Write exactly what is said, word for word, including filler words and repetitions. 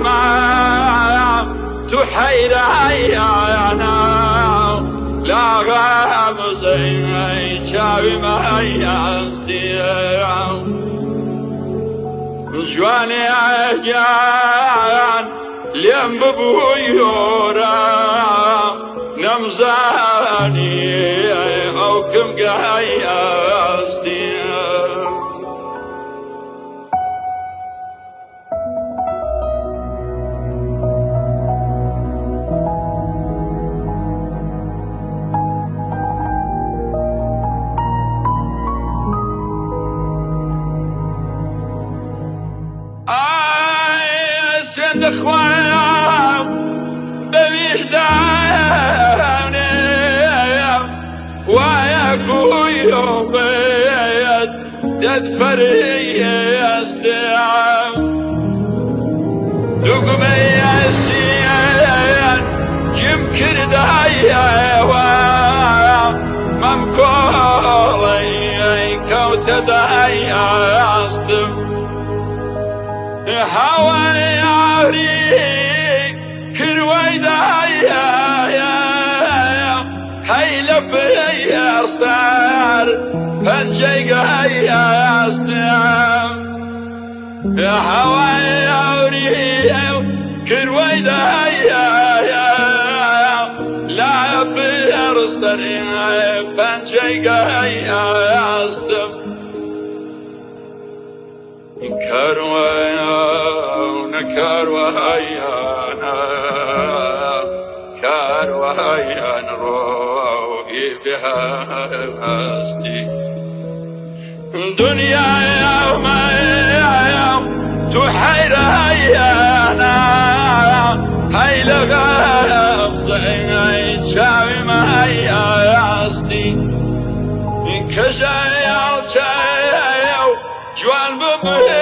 ما تحيرنا لا غامزين شاوي ما يصدر جواني عجان ليم ببويورا نمزاني او كم قايستي اخوان بوجداني وياكو يوم بيت يدفري يستعام دقمي يسيان يمكن دايا ممكولي كوت دايا يستم هواي عريق كروي دايا هيلا بيا صار فنجي قايا استعام هواي عريق كروي دايا لا بيا صار فنجي قايا استعام كروينا كروينا كروينا روحي بها أصلي دنيا يوم يوم تحير هيانا هاي لغاب زين شاوي ما هي أصلي كجاي عالشاي جوان ببي